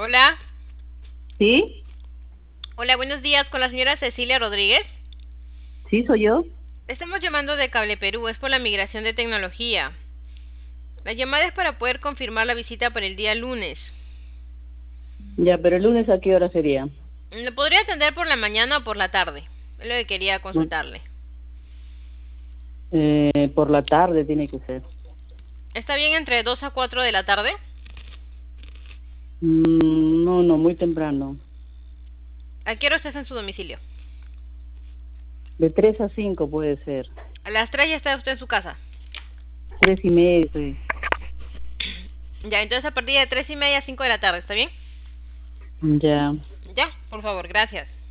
Hola, ¿Sí? hola, buenos días con la señora Cecilia Rodríguez. ¿Sí soy yo? Estamos llamando de Cable Perú, es por la migración de tecnología. La llamada es para poder confirmar la visita para el día lunes. Ya, pero el lunes ¿a qué hora sería? ¿Lo podría atender por la mañana o por la tarde? Es lo que quería Mm, consultarle. por la tarde tiene que ser. ¿Está bien entre 2 a 4 de la tarde? No, no, muy temprano. ¿A qué hora estás en su domicilio? De 3 a 5 puede ser. A las 3 ya está usted en su casa. 3:30, sí. Ya, entonces a partir de 3:30 a 5 de la tarde, ¿está bien? Ya. Ya, por favor, gracias.